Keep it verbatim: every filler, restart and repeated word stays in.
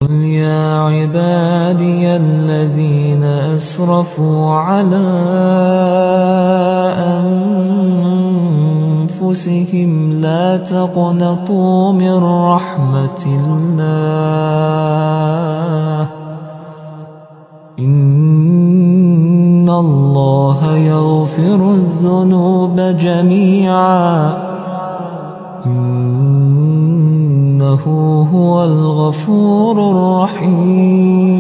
قل يا عبادي الذين أسرفوا على أنفسهم لا تقنطوا من رحمة الله إن الله يغفر الذنوب جميعا إنه هو الغفور الرحيم.